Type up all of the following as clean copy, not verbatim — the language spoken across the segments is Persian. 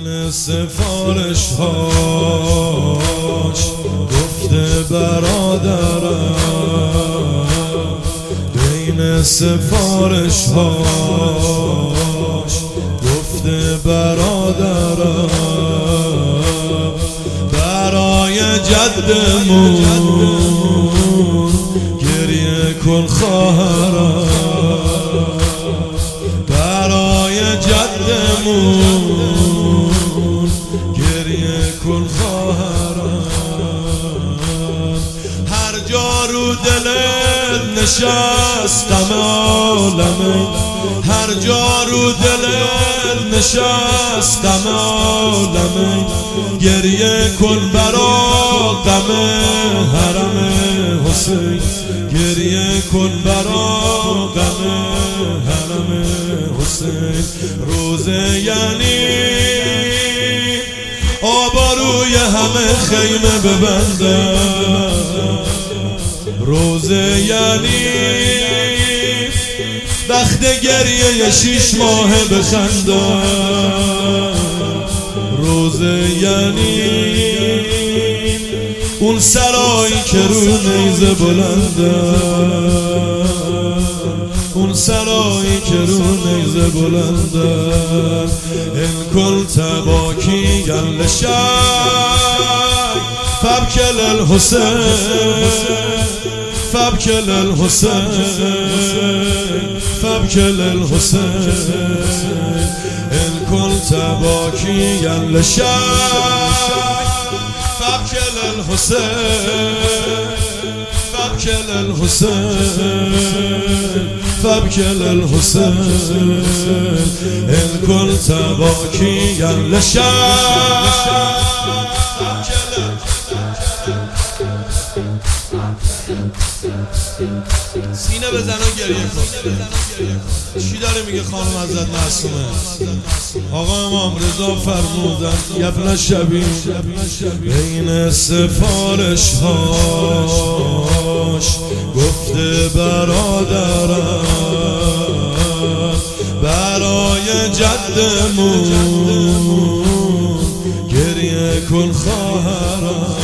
بین سفارش هاش گفته برادرم، بین سفارش هاش گفته برادرم، برای جدمون گریه کن خواهرم، برای جدمون گریه کن خواهرم. هر جا رو دلت نشستم عالمه، هر جا رو دلت نشستم عالمه، گریه کن برا غم حرم حسین، گریه کن برا غم حرم حسین. روزه یعنی آبا روی همه خیمه ببندم، روزه یعنی بخت گریه 6 ماه بخندم، روزه یعنی اون سرایی که رو نیزه بلندم، اون سرایی که رو نیزه بلندم. ان كنت باكيا للشيء فابكي للحسين، فابكي للحسين، فابكي للحسين. ان كنت باكيا للشيء فابكي للحسين، فابكي للحسين، فابكي للحسين. ان كنت باكيا للشيء سینه بزن و گریه کن. چی داره میگه خانم حضرت معصومه؟ آقا امام رضا فرمودن یبن شبیه بین سفارش هاش گفته برادرم، برای جدمون گریه کن خواهرم.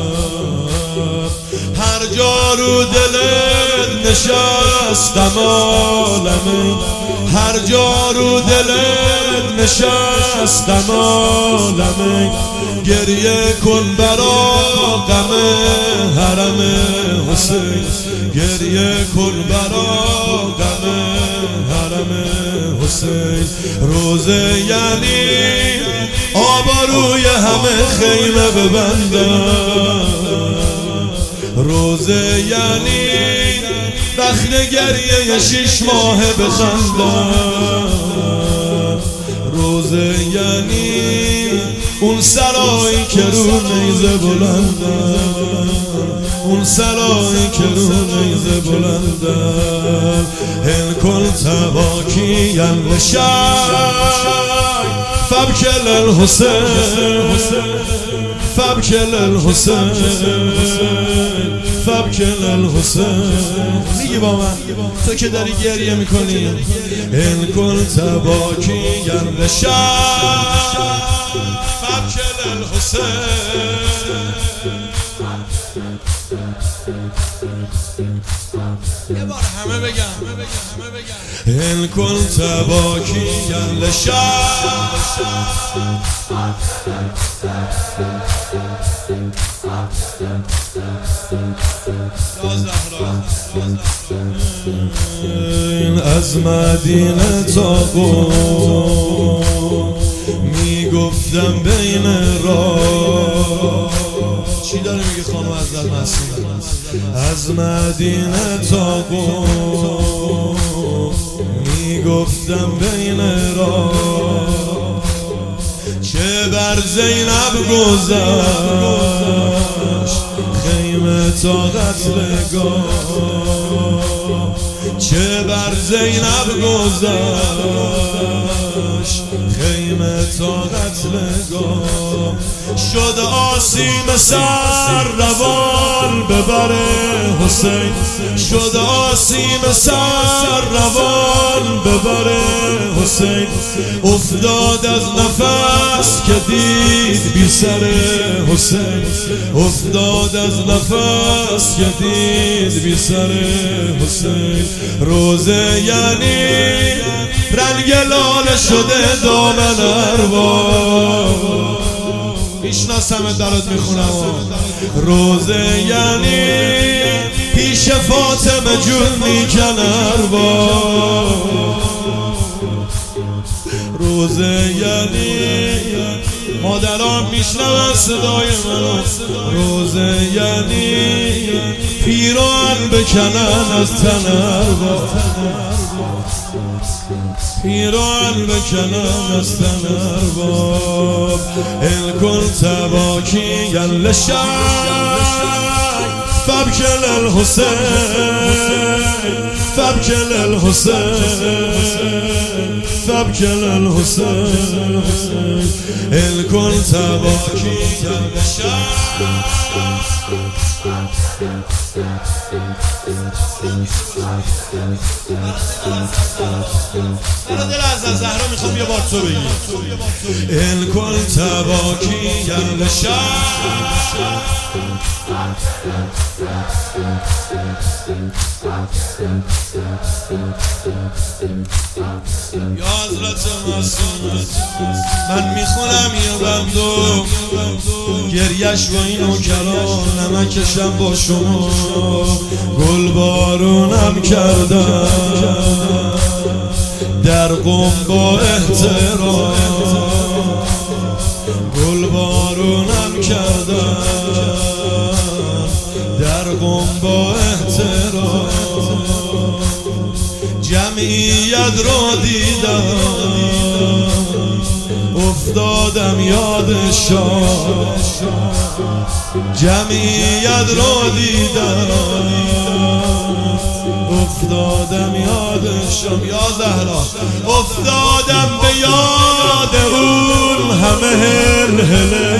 هر جا رو دلت نشستم عالمه، هر جا رو دلت نشستم عالمه، گریه کن برا غم حرم حسین، گریه کن برا غم حرم حسین. روزه یعنی آبا روی همه خیمه ببندم، روزه یعنی بخت گریه 6 ماه بخندم، روزه یعنی اون سرایی که رو نیزه بلندم، اون سرایی که رو نیزه بلندم. ان كنت باكيا للشيء فابكي للحسين، فابكي للحسين، فابكي للحسين. میگی با من تو که داری گریه میکنی. ان كنت باكيا للشيء فابكي للحسين. یه بار همه بگم. ان كنت باكيا للشيء از مدینه تا قم میگفتم بین راه. چی داره میگه خانم حضرت معصومه؟ از مدینه تا قم میگفتم بین راه، چه بر زینب گذشت خیمه تا قتلگاه، چه بر زینب گذشت خیمه خیمه تا قتلگاه شد آسیم سر روان ببره حسین شد آسیم سر روان ببره حسین افتاد از نفس که دید بی سر حسین افتاد از نفس که دید بی سر حسین روزه یعنی رنگ لاله شده دامن ارواح میشناسم درات میخونم روزه یعنی پیش فاطمه جون میکن ارواح روزه یعنی مادران میشنون صدای من روزه یعنی پیران بکنن از تن ارواح پیران بکنن از تن ارواح الکل تباکی لشک فابکل الحسین فابکل الحسین فابکل الحسین الکل تباکی لشک برای دل از زهرا میخوام یه بار تو بگی الکل تباکی لشک یا حضرت معصوم من میخونم یه بندو گریش و این نوکران نمکشم با شما گل بارونم کردم در قم با احترام گل بارونم کردم در قم با احترام جمعیت رو دیدم افتادم یادشان جمعیت رو دیدم افتادم یادشان یا زهرا افتادم به یاد اون همه هلهله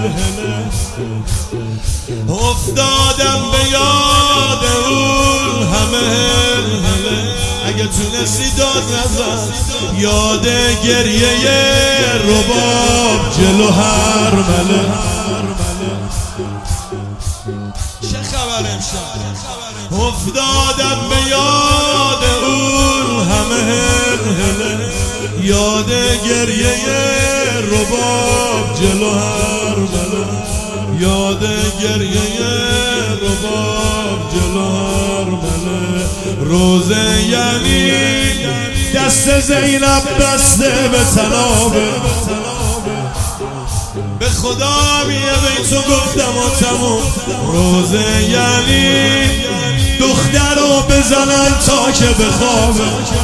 افتادم به یاد اون همه هلهله اگه تونستی داد نزن یاد گریه رباب جلو هر مله چه خبر امشب افتادم به یاد اون همه هلهله یاد گریه رباب جلو هر مله یاد گریه رباب جلو هر مله روزه یعنی دست زینب بسته به تنابه به خدا بیه به تو گفتم و تموم روزه یعنی دختر رو بزنن تا که بخوابه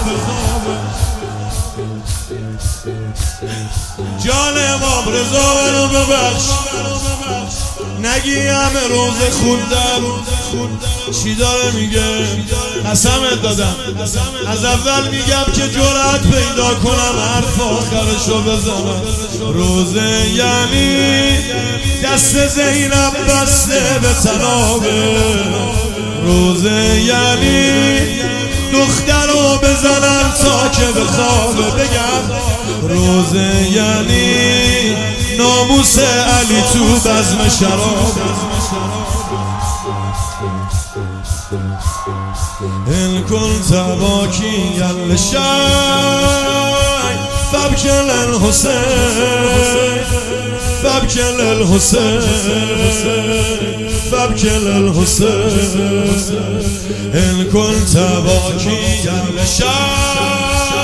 جان امام رضا منو ببخش نگی همه روزه خوندم چی داره میگه قسمت دادم از اول میگم که جرأت پیدا کنم حرف آخرشو بزنم روزه یعنی دست زینب بسته به تنابه روزه یعنی دختر رو بزنن تا که بخوابه بگم روزه یعنی ناموس علی تو بزم شراب الکل تباکی لشک فابکل الحسین فابکل الحسین فابکل الحسین الکل تباکی لشک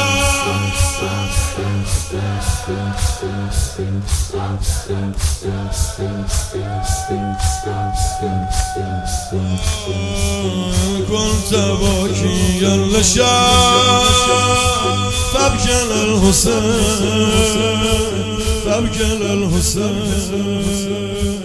كنت باكيا لشاء فابكى الحسين فابكى الحسين